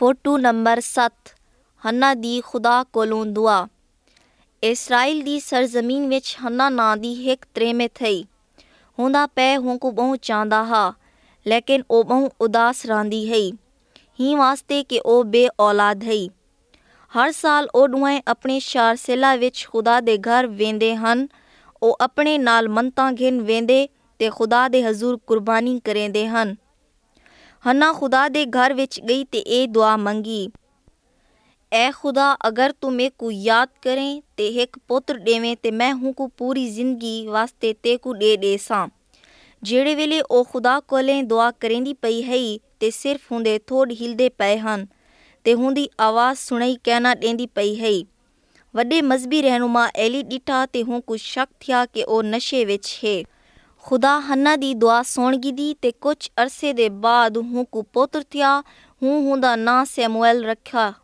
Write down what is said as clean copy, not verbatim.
Photo number 7 हन्ना दी खुदा कोलों दुआ। इसराइल दी सरजमीन विच हन्ना नां दी हिक त्रेमे थई। हुंदा पै हुंकू बहु चांदा हा, लेकिन ओ बहु उदास रहंदी हई, ही वास्ते कि ओ बे औलाद हई। हर साल ओ दुआएं अपने शारसेला विच खुदा दे घर वेंदे हन। ओ अपने नाल मनतां घिन वेंदे ते खुदा दे हजूर कुर्बानी करेंदे हन। हन्ना खुदा दे घर विच गई ते ए दुआ मंगी, ऐ खुदा अगर तू मेकू याद करें ते एक पुत्र देवें ते मैं हुंकू पूरी जिंदगी वास्ते तेकू दे देसां। जेड़े वेले ओ खुदा कोलें दुआ करेंदी पई हई ते सिर्फ हुंदे थोड़ हिलदे पे हन ते हुंदी आवाज़ सुनाई कहना देंदी पई हई। वड्डे मजहबी रहनुमा एली डिठा ते हुंकू शक थिया कि ओ नशे विच है। खुदा हन्ना दी दुआ सुणगी दी ते कुछ अरसे दे बाद हुंकू पुत्र थिया। हुंदा नां सैमुएल रखा।